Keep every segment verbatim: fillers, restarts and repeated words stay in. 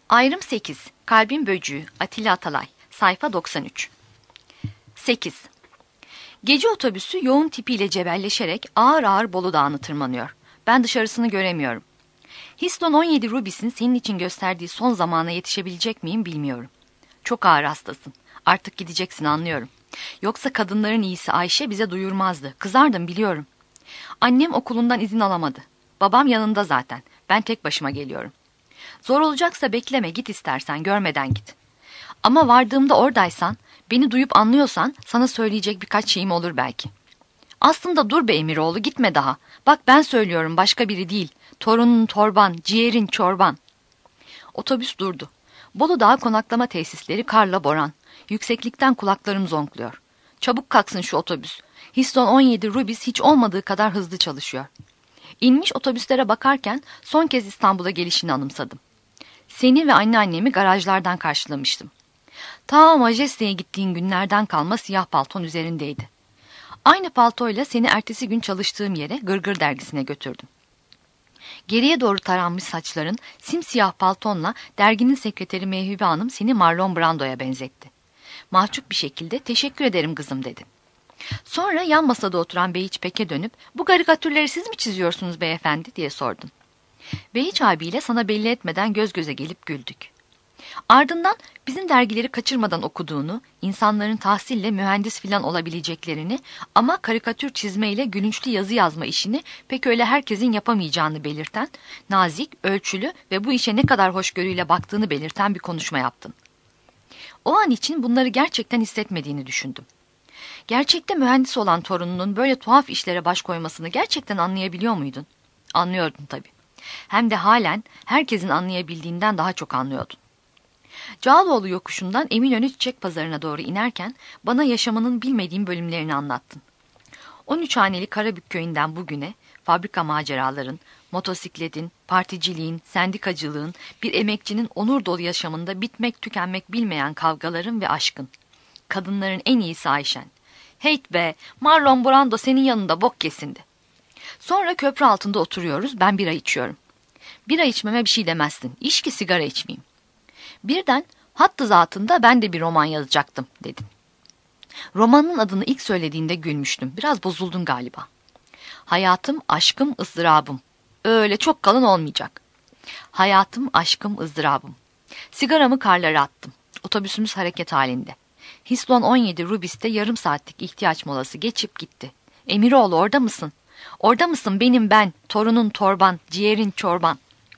Ayrım sekiz. Kalbin Böcüğü. Atilla Atalay. Sayfa doksan üç. sekiz. Gece otobüsü yoğun tipiyle cebelleşerek ağır ağır Bolu Dağı'nı tırmanıyor. Ben dışarısını göremiyorum. Histon on yedi Rubis'in senin için gösterdiği son zamana yetişebilecek miyim bilmiyorum. Çok ağır hastasın. Artık gideceksin, anlıyorum. Yoksa kadınların iyisi Ayşe bize duyurmazdı. Kızardım, biliyorum. Annem okulundan izin alamadı. Babam yanında zaten. Ben tek başıma geliyorum. Zor olacaksa bekleme, git istersen, görmeden git. Ama vardığımda oradaysan, beni duyup anlıyorsan sana söyleyecek birkaç şeyim olur belki. Aslında dur be Emiroğlu, gitme daha. Bak ben söylüyorum, başka biri değil. Torunun torban, ciğerin çorban. Otobüs durdu. Bolu Dağı konaklama tesisleri karla boran. Yükseklikten kulaklarım zonkluyor. Çabuk kalksın şu otobüs. Histon on yedi Rubis hiç olmadığı kadar hızlı çalışıyor. İnmiş otobüslere bakarken son kez İstanbul'a gelişini anımsadım. Seni ve anneannemi garajlardan karşılamıştım. Ta Majeste'ye gittiğin günlerden kalma siyah palton üzerindeydi. Aynı paltoyla seni ertesi gün çalıştığım yere Gırgır dergisine götürdüm. Geriye doğru taranmış saçların simsiyah paltonla derginin sekreteri Mevhibe Hanım seni Marlon Brando'ya benzetti. Mahcup bir şekilde teşekkür ederim kızım dedi. Sonra yan masada oturan Behiç Pek'e dönüp bu karikatürleri siz mi çiziyorsunuz beyefendi diye sordum. Behiç abiyle sana belli etmeden göz göze gelip güldük. Ardından bizim dergileri kaçırmadan okuduğunu, insanların tahsille mühendis filan olabileceklerini ama karikatür çizmeyle gülünçlü yazı yazma işini pek öyle herkesin yapamayacağını belirten, nazik, ölçülü ve bu işe ne kadar hoşgörüyle baktığını belirten bir konuşma yaptın. O an için bunları gerçekten hissetmediğini düşündüm. Gerçekte mühendis olan torununun böyle tuhaf işlere baş koymasını gerçekten anlayabiliyor muydun? Anlıyordun tabii. Hem de halen herkesin anlayabildiğinden daha çok anlıyordun. Cağaloğlu yokuşundan Eminönü Çiçek Pazarı'na doğru inerken bana yaşamının bilmediğim bölümlerini anlattın. on üç haneli Karabük köyünden bugüne fabrika maceraların, motosikletin, particiliğin, sendikacılığın, bir emekçinin onur dolu yaşamında bitmek tükenmek bilmeyen kavgaların ve aşkın. Kadınların en iyisi Ayşen. Heyt be, Marlon Brando senin yanında bok kesindi. Sonra köprü altında oturuyoruz, ben bira içiyorum. Bira içmeme bir şey demezsin, iş ki sigara içmeyeyim. Birden hattı zatında ben de bir roman yazacaktım dedin. Romanın adını ilk söylediğinde gülmüştüm. Biraz bozuldun galiba. Hayatım, aşkım, ızdırabım. Öyle çok kalın olmayacak. Hayatım, aşkım, ızdırabım. Sigaramı karlara attım. Otobüsümüz hareket halinde. Histon on yedi Rubis'te yarım saatlik ihtiyaç molası geçip gitti. Emiroğlu orada mısın? Orada mısın benim ben, torunun torban, ciğerin çorban.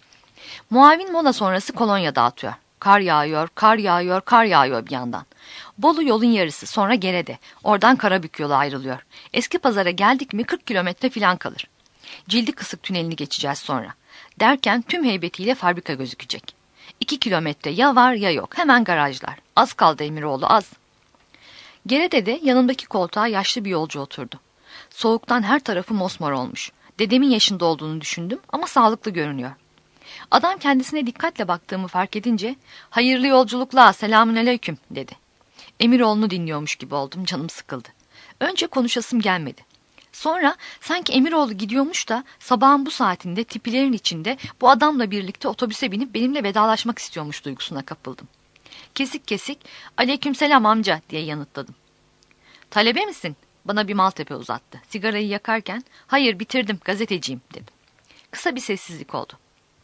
Muavin mola sonrası kolonya dağıtıyor. Kar yağıyor, kar yağıyor, kar yağıyor bir yandan. Bolu yolun yarısı, sonra Gerede. Oradan Karabük yolu ayrılıyor. Eski pazara geldik mi kırk kilometre falan kalır. Cildi kısık tünelini geçeceğiz sonra. Derken tüm heybetiyle fabrika gözükecek. İki kilometre ya var ya yok. Hemen garajlar. Az kaldı Emiroğlu, az. Gerede'de yanımdaki koltuğa yaşlı bir yolcu oturdu. Soğuktan her tarafı mosmor olmuş. Dedemin yaşında olduğunu düşündüm ama sağlıklı görünüyor. Adam kendisine dikkatle baktığımı fark edince hayırlı yolculuklar, selamünaleyküm dedi. Emiroğlu'nu dinliyormuş gibi oldum, canım sıkıldı. Önce konuşasım gelmedi. Sonra sanki Emiroğlu gidiyormuş da sabahın bu saatinde tipilerin içinde bu adamla birlikte otobüse binip benimle vedalaşmak istiyormuş duygusuna kapıldım. Kesik kesik aleykümselam amca diye yanıtladım. Talebe misin? Bana bir Maltepe uzattı. Sigarayı yakarken hayır bitirdim gazeteciyim dedim. Kısa bir sessizlik oldu.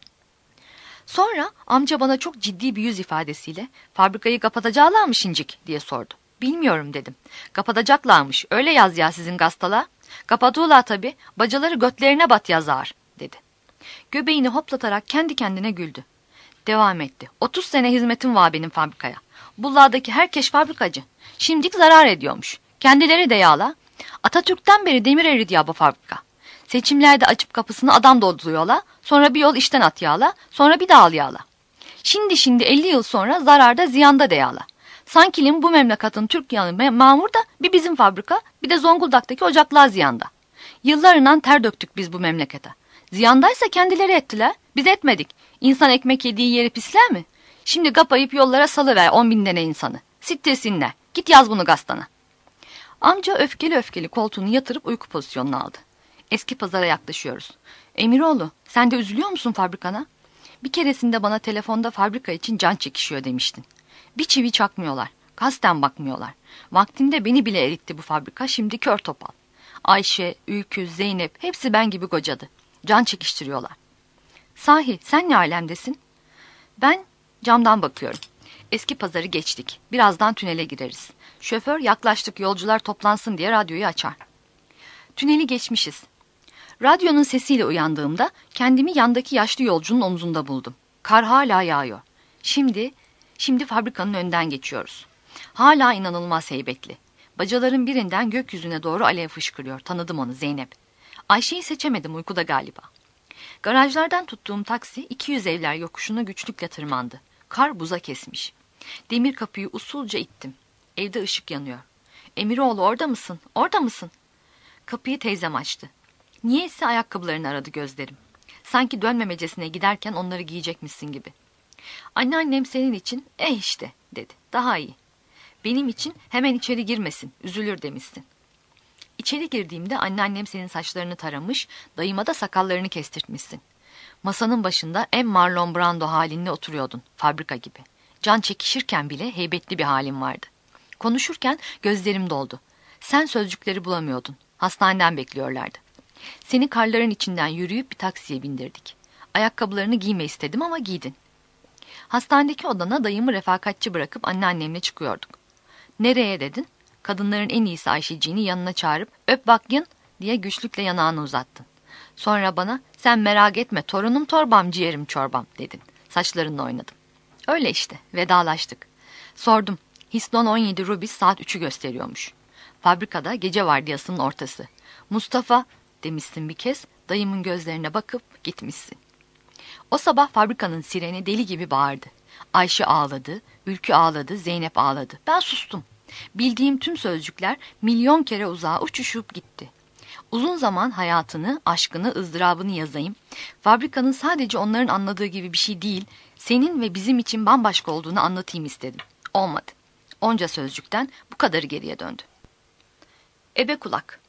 Sonra amca bana çok ciddi bir yüz ifadesiyle fabrikayı kapatacaklarmış incik diye sordu. Bilmiyorum dedim. Kapatacaklarmış, öyle yaz ya sizin gastala. Kapatıyorlar tabii, bacaları götlerine bat yazar dedi. Göbeğini hoplatarak kendi kendine güldü. Devam etti. Otuz sene hizmetim var benim fabrikaya. Bullardaki herkes fabrikacı. Şimdilik zarar ediyormuş. Kendileri de yağla. Atatürk'ten beri demir eridi ya bu fabrika. Seçimlerde açıp kapısını adam dolduruyorlar. Sonra bir yol işten at yağla. Sonra bir daha al yağla. Şimdi şimdi elli yıl sonra zararda ziyanda da yağla. Sanki bu memleketin Türk yanı mamur da bir bizim fabrika bir de Zonguldak'taki ocaklar ziyanda. Yıllarından ter döktük biz bu memlekete. Ziyandaysa kendileri ettiler. Biz etmedik. İnsan ekmek yediği yeri pisler mi? Şimdi kapayıp yollara salıver on bin tane insanı. Sittirsinler. Git yaz bunu gastana. Amca öfkeli öfkeli koltuğunu yatırıp uyku pozisyonuna aldı. Eski pazara yaklaşıyoruz. Emiroğlu, sen de üzülüyor musun fabrikana? Bir keresinde bana telefonda fabrika için can çekişiyor demiştin. Bir çivi çakmıyorlar. Kasten bakmıyorlar. Vaktinde beni bile eritti bu fabrika, şimdi kör topal. Ayşe, Ülkü, Zeynep hepsi ben gibi kocadı. Can çekiştiriyorlar. Sahi sen ne alemdesin? Ben camdan bakıyorum. Eski pazarı geçtik. Birazdan tünele gireriz. Şoför yaklaştık yolcular toplansın diye radyoyu açar. Tüneli geçmişiz. Radyonun sesiyle uyandığımda kendimi yandaki yaşlı yolcunun omzunda buldum. Kar hala yağıyor. Şimdi, şimdi fabrikanın önünden geçiyoruz. Hala inanılmaz heybetli. Bacaların birinden gökyüzüne doğru alev fışkırıyor. Tanıdım onu, Zeynep. Ayşe'yi seçemedim, uykuda galiba. Garajlardan tuttuğum taksi iki yüz evler yokuşuna güçlükle tırmandı. Kar buza kesmiş. Demir kapıyı usulca ittim. Evde ışık yanıyor. Emiroğlu orada mısın? Orada mısın? Kapıyı teyzem açtı. Niyeyse ayakkabılarını aradı gözlerim. Sanki dönmemecesine giderken onları giyecekmişsin gibi. Anneannem senin için eh işte dedi. Daha iyi. Benim için hemen içeri girmesin, üzülür demişsin. İçeri girdiğimde anneannem senin saçlarını taramış, dayıma da sakallarını kestirtmişsin. Masanın başında en Marlon Brando halinde oturuyordun, fabrika gibi. Can çekişirken bile heybetli bir halin vardı. Konuşurken gözlerim doldu. Sen sözcükleri bulamıyordun. Hastaneden bekliyorlardı. Seni karların içinden yürüyüp bir taksiye bindirdik. Ayakkabılarını giyme istedim ama giydin. Hastanedeki odana dayımı refakatçi bırakıp anneannemle çıkıyorduk. Nereye dedin? Kadınların en iyisi Ayşeciğini yanına çağırıp öp bakayım diye güçlükle yanağını uzattın. Sonra bana sen merak etme torunum torbam ciğerim çorbam dedin. Saçlarınla oynadım. Öyle işte vedalaştık. Sordum. Hislon on yedi Rubis saat üçü gösteriyormuş. Fabrikada gece vardiyasının ortası. Mustafa demişsin bir kez, dayımın gözlerine bakıp gitmişsin. O sabah fabrikanın sireni deli gibi bağırdı. Ayşe ağladı, Ülkü ağladı, Zeynep ağladı. Ben sustum. Bildiğim tüm sözcükler milyon kere uzağa uçuşup gitti. Uzun zaman hayatını, aşkını, ızdırabını yazayım. Fabrikanın sadece onların anladığı gibi bir şey değil, senin ve bizim için bambaşka olduğunu anlatayım istedim. Olmadı. Onca sözcükten bu kadarı geriye döndü. Ebe kulak.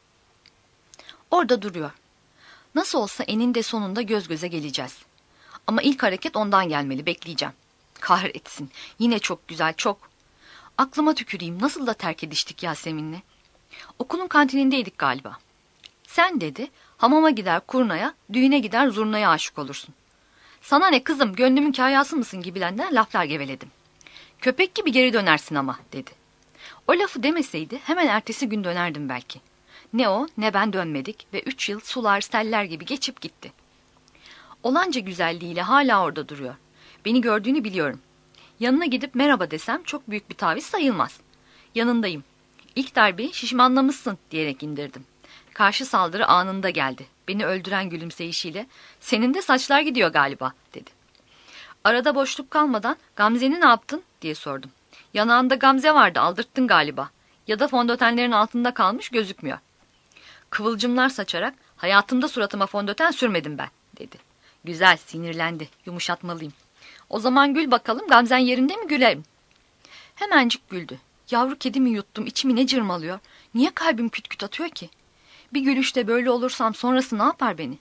Orada duruyor. Nasıl olsa eninde sonunda göz göze geleceğiz. Ama ilk hareket ondan gelmeli, bekleyeceğim. Kahretsin. Yine çok güzel, çok. Aklıma tüküreyim, nasıl da terk ediştik Yasemin'le. Okulun kantinindeydik galiba. Sen dedi, hamama gider kurnaya, düğüne gider zurnaya aşık olursun. Sana ne kızım, gönlümün kayası mısın gibilerinden laflar geveledim. Köpek gibi geri dönersin ama dedi. O lafı demeseydi hemen ertesi gün dönerdim belki. Ne o ne ben dönmedik ve üç yıl sular seller gibi geçip gitti. Olanca güzelliğiyle hala orada duruyor. Beni gördüğünü biliyorum. Yanına gidip merhaba desem çok büyük bir taviz sayılmaz. Yanındayım. İlk darbeyi şişmanlamışsın diyerek indirdim. Karşı saldırı anında geldi. Beni öldüren gülümseyişiyle senin de saçlar gidiyor galiba dedi. Arada boşluk kalmadan Gamze'ni ne yaptın diye sordum. Yanağında Gamze vardı aldırttın galiba. Ya da fondötenlerin altında kalmış gözükmüyor. Kıvılcımlar saçarak hayatımda suratıma fondöten sürmedim ben dedi. Güzel sinirlendi yumuşatmalıyım. O zaman gül bakalım Gamzen yerinde mi gülerim? Hemencik güldü. Yavru kedimi yuttum içimi ne cırmalıyor. Niye kalbim küt küt atıyor ki? Bir gülüşte böyle olursam sonrası ne yapar beni?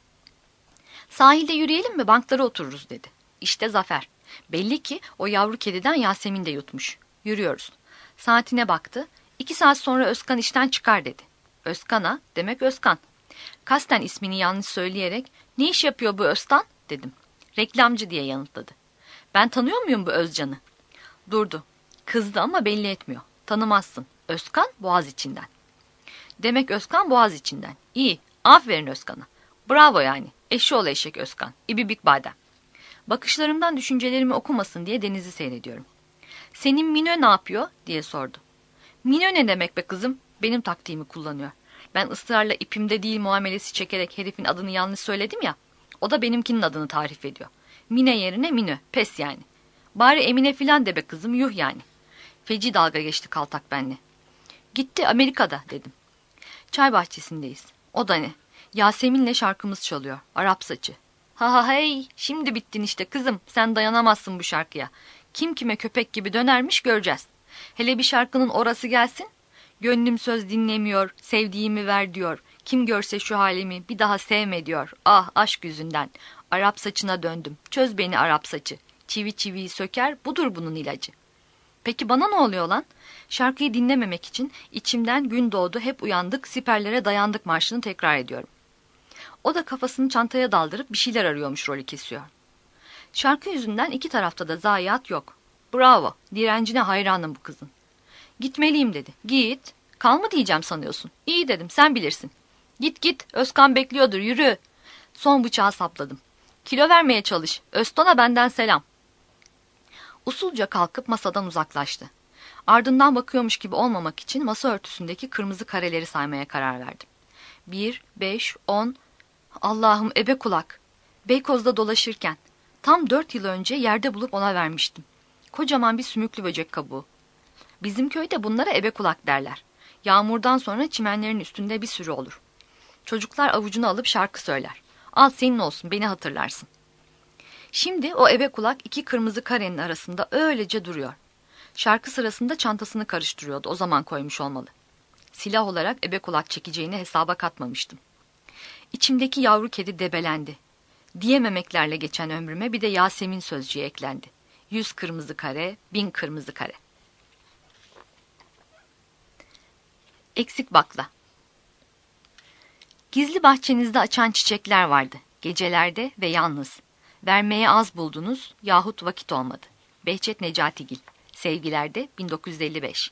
Sahilde yürüyelim mi banklara otururuz dedi. İşte zafer. Belli ki o yavru kediden Yasemin de yutmuş. Yürüyoruz. Saatine baktı. İki saat sonra Özkan işten çıkar dedi. Özkan'a demek Özkan. Kasten ismini yanlış söyleyerek ne iş yapıyor bu Özkan dedim. Reklamcı diye yanıtladı. Ben tanıyor muyum bu Özcan'ı? Durdu. Kızdı ama belli etmiyor. Tanımazsın. Özkan Boğaziçi'nden. Demek Özkan Boğaziçi'nden. İyi. Aferin Özkan'a. Bravo yani. Eşşoğlu eşek Özkan. İbibik badem. Bakışlarımdan düşüncelerimi okumasın diye denizi seyrediyorum. Senin Minö ne yapıyor diye sordu. Minö ne demek be kızım? Benim taktiğimi kullanıyor. Ben ısrarla ipimde değil muamelesi çekerek herifin adını yanlış söyledim ya. O da benimkinin adını tarif ediyor. Mine yerine Minö. Pes yani. Bari Emine filan de be kızım yuh yani. Feci dalga geçti kaltak benle. Gitti Amerika'da dedim. Çay bahçesindeyiz. O da ne? Yasemin'le şarkımız çalıyor. Arap saçı. Ha ha hey şimdi bittin işte kızım. Sen dayanamazsın bu şarkıya. Kim kime köpek gibi dönermiş göreceğiz. Hele bir şarkının orası gelsin. Gönlüm söz dinlemiyor. Sevdiğimi ver diyor. Kim görse şu halimi bir daha sevme diyor. Ah aşk yüzünden. Arap saçına döndüm. Çöz beni Arap saçı. Çivi çiviyi söker, budur bunun ilacı. Peki bana ne oluyor lan? Şarkıyı dinlememek için içimden gün doğdu hep uyandık, siperlere dayandık marşını tekrar ediyorum. O da kafasını çantaya daldırıp bir şeyler arıyormuş rolü kesiyor. Şarkı yüzünden iki tarafta da zayiat yok. Bravo, direncine hayranım bu kızın. Gitmeliyim dedi. Git. Kal mı diyeceğim sanıyorsun? İyi dedim, sen bilirsin. Git git, Özkan bekliyordur, yürü. Son bıçağı sapladım. Kilo vermeye çalış, Özton'a benden selam. Usulca kalkıp masadan uzaklaştı. Ardından bakıyormuş gibi olmamak için masa örtüsündeki kırmızı kareleri saymaya karar verdim. Bir, beş, on... Allah'ım ebe kulak. Beykoz'da dolaşırken tam dört yıl önce yerde bulup ona vermiştim. Kocaman bir sümüklü böcek kabuğu. Bizim köyde bunlara ebe kulak derler. Yağmurdan sonra çimenlerin üstünde bir sürü olur. Çocuklar avucunu alıp şarkı söyler. Al senin olsun, beni hatırlarsın. Şimdi o ebe kulak iki kırmızı karenin arasında öylece duruyor. Şarkı sırasında çantasını karıştırıyordu, o zaman koymuş olmalı. Silah olarak ebe kulak çekeceğini hesaba katmamıştım. İçimdeki yavru kedi debelendi. Diyememeklerle geçen ömrüme bir de Yasemin sözcüğü eklendi. Yüz kırmızı kare, bin kırmızı kare. Eksik bakla. Gizli bahçenizde açan çiçekler vardı. Gecelerde ve yalnız. Vermeye az buldunuz yahut vakit olmadı. Behçet Necatigil. Sevgilerde bin dokuz yüz elli beş.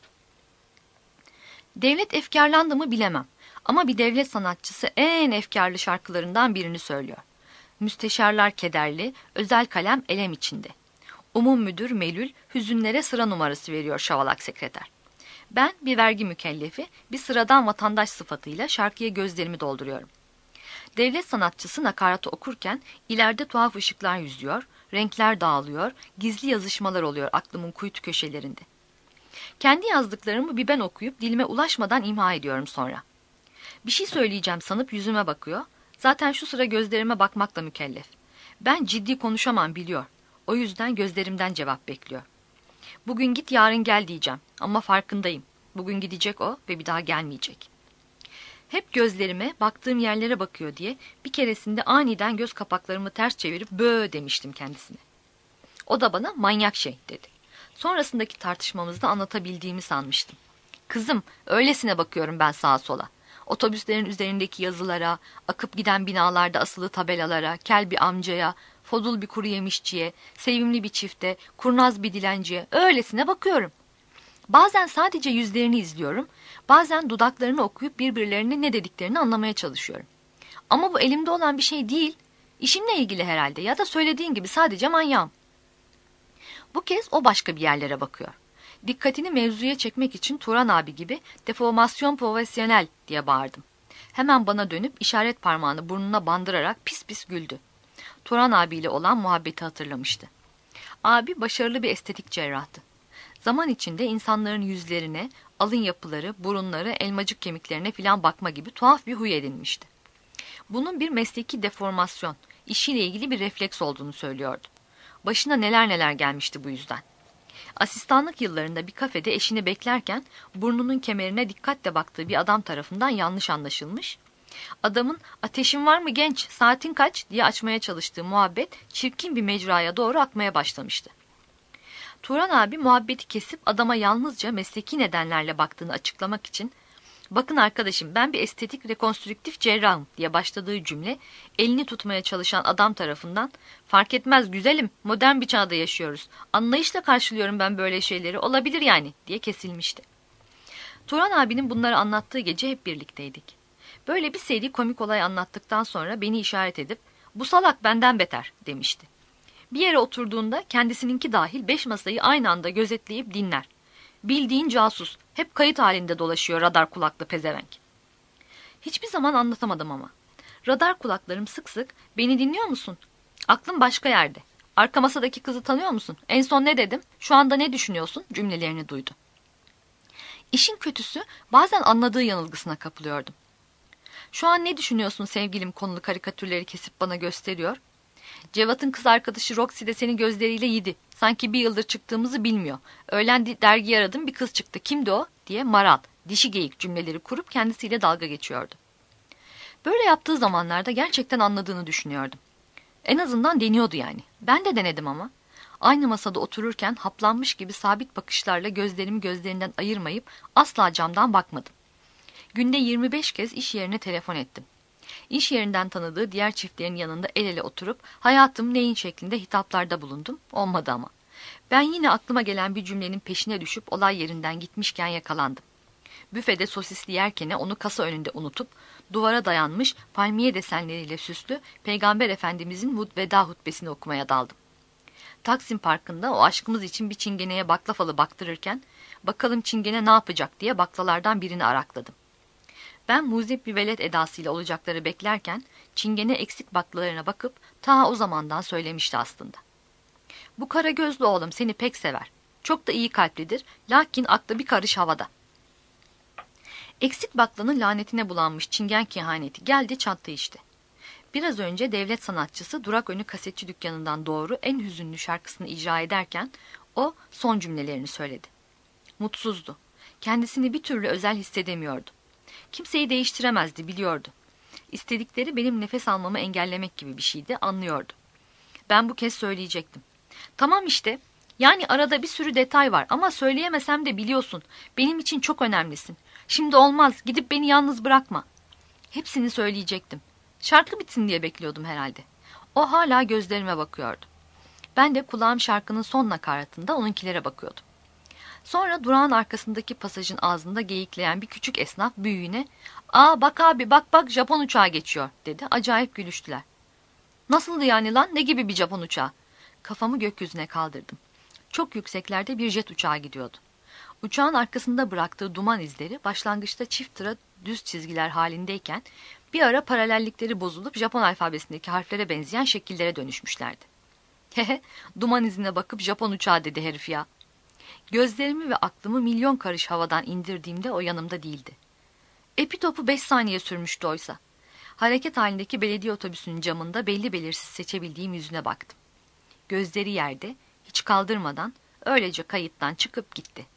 Devlet efkarlandı mı bilemem. Ama bir devlet sanatçısı en efkarlı şarkılarından birini söylüyor. Müsteşarlar kederli, özel kalem elem içinde. Umum müdür Melül hüzünlere sıra numarası veriyor şavalak sekreter. Ben bir vergi mükellefi, bir sıradan vatandaş sıfatıyla şarkıya gözlerimi dolduruyorum. Devlet sanatçısı nakaratı okurken ileride tuhaf ışıklar yüzüyor, renkler dağılıyor, gizli yazışmalar oluyor aklımın kuytu köşelerinde. Kendi yazdıklarımı bir ben okuyup dilime ulaşmadan imha ediyorum sonra. Bir şey söyleyeceğim sanıp yüzüme bakıyor, zaten şu sıra gözlerime bakmakla mükellef. Ben ciddi konuşamam biliyor, o yüzden gözlerimden cevap bekliyor. Bugün git yarın gel diyeceğim ama farkındayım. Bugün gidecek o ve bir daha gelmeyecek. Hep gözlerime, baktığım yerlere bakıyor diye bir keresinde aniden göz kapaklarımı ters çevirip bööö demiştim kendisine. O da bana manyak şey dedi. Sonrasındaki tartışmamızda anlatabildiğimi sanmıştım. Kızım, öylesine bakıyorum ben sağa sola. Otobüslerin üzerindeki yazılara, akıp giden binalarda asılı tabelalara, kel bir amcaya, fodul bir kuru yemişçiye, sevimli bir çifte, kurnaz bir dilenciye öylesine bakıyorum. Bazen sadece yüzlerini izliyorum, bazen dudaklarını okuyup birbirlerine ne dediklerini anlamaya çalışıyorum. Ama bu elimde olan bir şey değil, işimle ilgili herhalde ya da söylediğin gibi sadece manyağım. Bu kez o başka bir yerlere bakıyor. Dikkatini mevzuya çekmek için Turan abi gibi deformasyon profesyonel diye bağırdım. Hemen bana dönüp işaret parmağını burnuna bandırarak pis pis güldü. Turan abiyle olan muhabbeti hatırlamıştı. Abi başarılı bir estetik cerrahtı. Zaman içinde insanların yüzlerine, alın yapıları, burunları, elmacık kemiklerine filan bakma gibi tuhaf bir huy edinmişti. Bunun bir mesleki deformasyon, işiyle ilgili bir refleks olduğunu söylüyordu. Başına neler neler gelmişti bu yüzden. Asistanlık yıllarında bir kafede eşini beklerken burnunun kemerine dikkatle baktığı bir adam tarafından yanlış anlaşılmış. Adamın "Ateşin var mı genç, saatin kaç?" diye açmaya çalıştığı muhabbet çirkin bir mecraya doğru akmaya başlamıştı. Turan abi muhabbeti kesip adama yalnızca mesleki nedenlerle baktığını açıklamak için "Bakın arkadaşım, ben bir estetik rekonstrüktif cerrahım" diye başladığı cümle elini tutmaya çalışan adam tarafından "Fark etmez güzelim, modern bir çağda yaşıyoruz. Anlayışla karşılıyorum ben böyle şeyleri, olabilir yani" diye kesilmişti. Turan abinin bunları anlattığı gece hep birlikteydik. Böyle bir seri komik olay anlattıktan sonra beni işaret edip "Bu salak benden beter" demişti. Bir yere oturduğunda kendisininki dahil beş masayı aynı anda gözetleyip dinler. Bildiğin casus, hep kayıt halinde dolaşıyor radar kulaklı pezevenk. Hiçbir zaman anlatamadım ama. Radar kulaklarım sık sık "Beni dinliyor musun? Aklım başka yerde. Arka masadaki kızı tanıyor musun? En son ne dedim? Şu anda ne düşünüyorsun?" cümlelerini duydu. İşin kötüsü bazen anladığı yanılgısına kapılıyordum. "Şu an ne düşünüyorsun sevgilim?" konulu karikatürleri kesip bana gösteriyor. "Cevat'ın kız arkadaşı Roxy de seni gözleriyle yedi. Sanki bir yıldır çıktığımızı bilmiyor. Öğlen dergiyi aradım, bir kız çıktı. Kimdi o?" diye maral, dişi geyik cümleleri kurup kendisiyle dalga geçiyordu. Böyle yaptığı zamanlarda gerçekten anladığını düşünüyordum. En azından deniyordu yani. Ben de denedim ama. Aynı masada otururken haplanmış gibi sabit bakışlarla gözlerimi gözlerinden ayırmayıp asla camdan bakmadım. Günde yirmi beş kez iş yerine telefon ettim. İş yerinden tanıdığı diğer çiftlerin yanında el ele oturup hayatım neyin şeklinde hitaplarda bulundum. Olmadı ama. Ben yine aklıma gelen bir cümlenin peşine düşüp olay yerinden gitmişken yakalandım. Büfede sosisli yerken onu kasa önünde unutup duvara dayanmış palmiye desenleriyle süslü Peygamber Efendimizin veda hutbesini okumaya daldım. Taksim Parkı'nda o aşkımız için bir çingeneye baklavalı baktırırken bakalım çingene ne yapacak diye baklalardan birini arakladım. Ben muzip bir velet edasıyla olacakları beklerken çingene eksik baklalarına bakıp ta o zamandan söylemişti aslında. Bu kara gözlü oğlum seni pek sever. Çok da iyi kalplidir, lakin aklı bir karış havada. Eksik baklanın lanetine bulanmış çingen kehaneti geldi çattı işte. Biraz önce devlet sanatçısı durak önü kasetçi dükkanından doğru en hüzünlü şarkısını icra ederken o son cümlelerini söyledi. Mutsuzdu. Kendisini bir türlü özel hissedemiyordu. Kimseyi değiştiremezdi, biliyordu. İstedikleri benim nefes almamı engellemek gibi bir şeydi, anlıyordu. Ben bu kez söyleyecektim. Tamam işte, yani arada bir sürü detay var ama söyleyemesem de biliyorsun. Benim için çok önemlisin. Şimdi olmaz, gidip beni yalnız bırakma. Hepsini söyleyecektim. Şarkı bitsin diye bekliyordum herhalde. O hala gözlerime bakıyordu. Ben de kulağım şarkının son nakaratında onunkilere bakıyordum. Sonra durağın arkasındaki pasajın ağzında geyikleyen bir küçük esnaf büyüğüne ''Aa bak abi bak bak Japon uçağı geçiyor'' dedi. Acayip gülüştüler. ''Nasıldı yani lan, ne gibi bir Japon uçağı?'' Kafamı gökyüzüne kaldırdım. Çok yükseklerde bir jet uçağı gidiyordu. Uçağın arkasında bıraktığı duman izleri başlangıçta çift tıra düz çizgiler halindeyken bir ara paralellikleri bozulup Japon alfabesindeki harflere benzeyen şekillere dönüşmüşlerdi. Hehe, duman izine bakıp Japon uçağı dedi herif ya. Gözlerimi ve aklımı milyon karış havadan indirdiğimde o yanımda değildi. Epi topu beş saniye sürmüştü oysa. Hareket halindeki belediye otobüsünün camında belli belirsiz seçebildiğim yüzüne baktım. Gözleri yerde, hiç kaldırmadan öylece kayıttan çıkıp gitti.